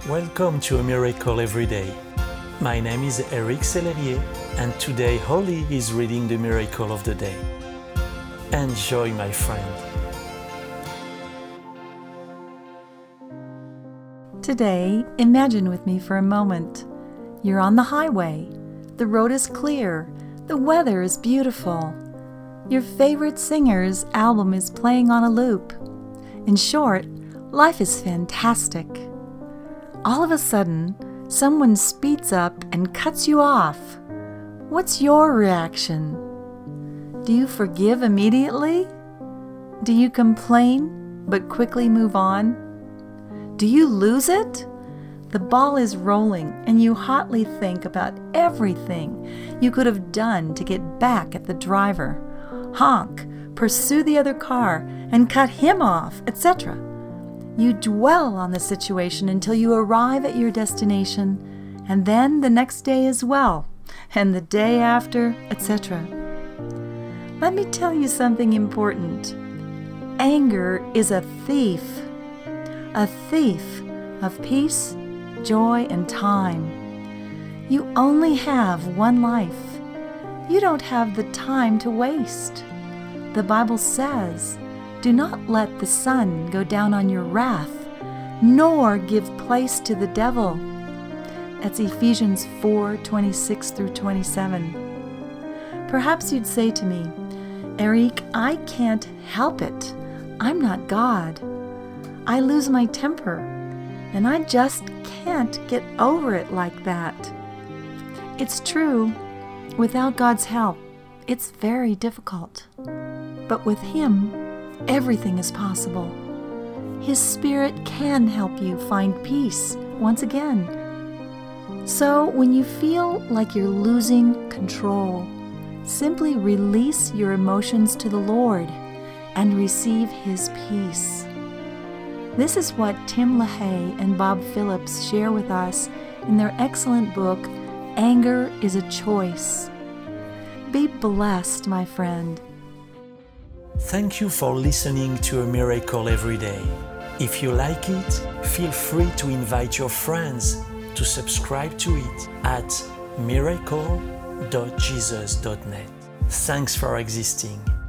Welcome to A Miracle Every Day. My name is Eric Sellerier, and today Holly is reading the Miracle of the Day. Enjoy, my friend. Today, imagine with me for a moment. You're on the highway. The road is clear. The weather is beautiful. Your favorite singer's album is playing on a loop. In short, life is fantastic. All of a sudden, someone speeds up and cuts you off. What's your reaction? Do you forgive immediately? Do you complain but quickly move on? Do you lose it? The ball is rolling and you hotly think about everything you could have done to get back at the driver, honk, pursue the other car, and cut him off, etc. You dwell on the situation until you arrive at your destination, and then the next day as well, and the day after, etc. Let me tell you something important. Anger is a thief of peace, joy, and time. You only have one life. You don't have the time to waste. The Bible says, "Do not let the sun go down on your wrath, nor give place to the devil." That's Ephesians 4:26 through 27. Perhaps you'd say to me, "Eric, I can't help it. I'm not God. I lose my temper, and I just can't get over it like that." It's true, without God's help, it's very difficult. But with Him, everything is possible. His Spirit can help you find peace once again. So when you feel like you're losing control, simply release your emotions to the Lord and receive His peace. This is what Tim LaHaye and Bob Phillips share with us in their excellent book, Anger is a Choice. Be blessed, my friend. Thank you for listening to A Miracle Every Day. If you like it, feel free to invite your friends to subscribe to it at miracle.jesus.net. Thanks for existing.